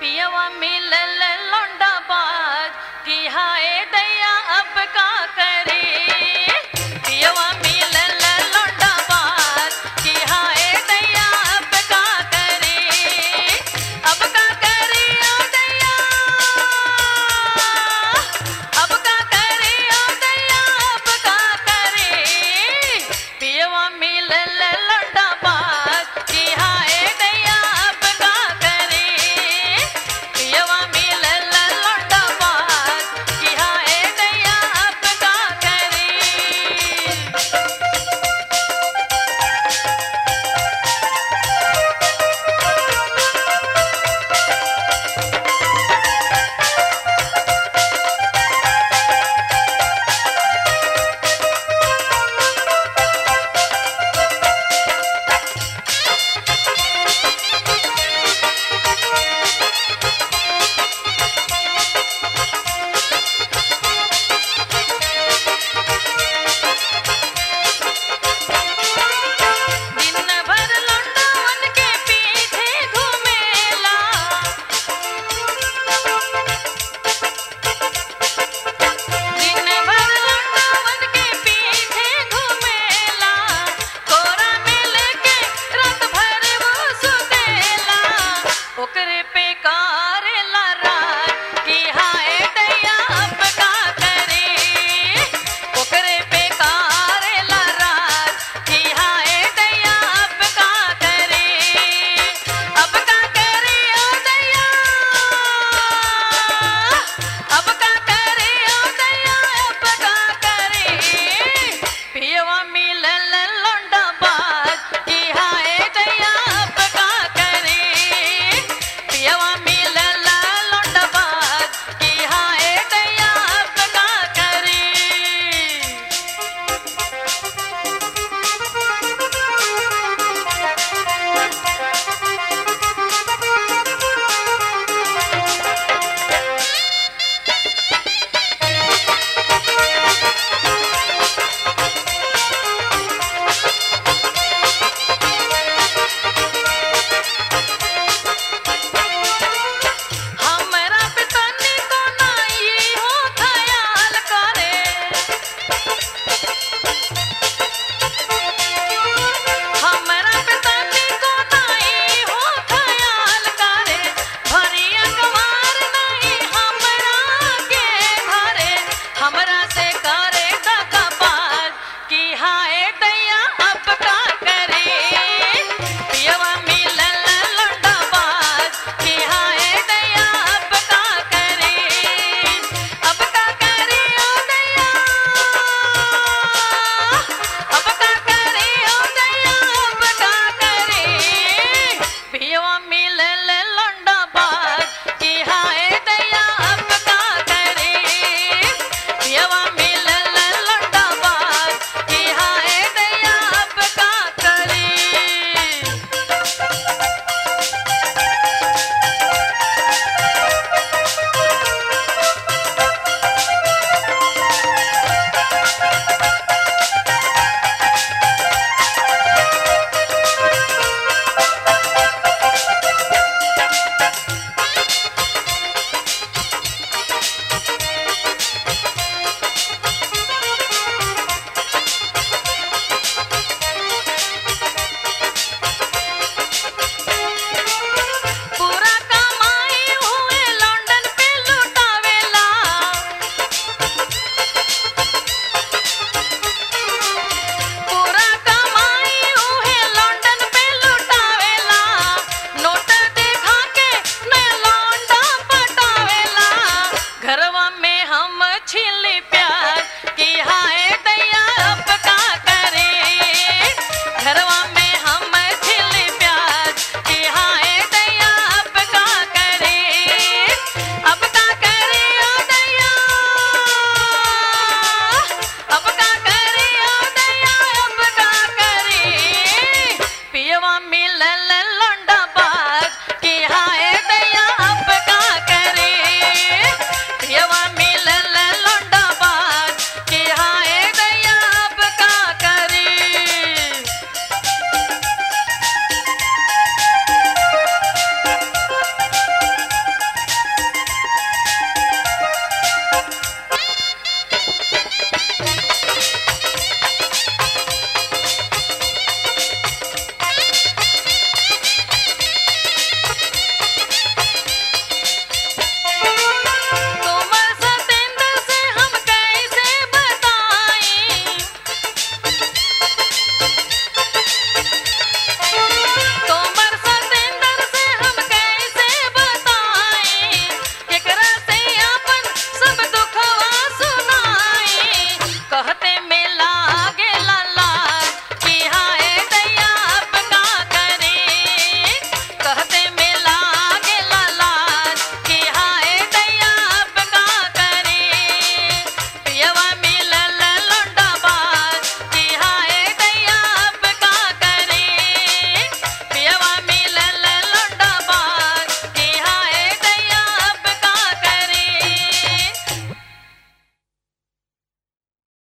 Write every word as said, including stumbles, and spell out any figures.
पियवा मिलल लौंडा बाज कि हाय दैया अब का करे। पियवा मिलल लौंडा बाज कि हाय दैया अब का करे। अब का करे ओ दैया, अब का करे ओ दैया, अब का करे। पियवा मिलल लौंडा बाज कि हाय दैया अब का करे। पियवा मिलल लौंडा बाज कि हाय दैया अब का करे। दिन भर लौंडावन के पीछे घूमेला। दिन भर लौंडावन के पीछे घूमेला। कोरा में लेके रात भर वो सुतेला। ओकरे पे का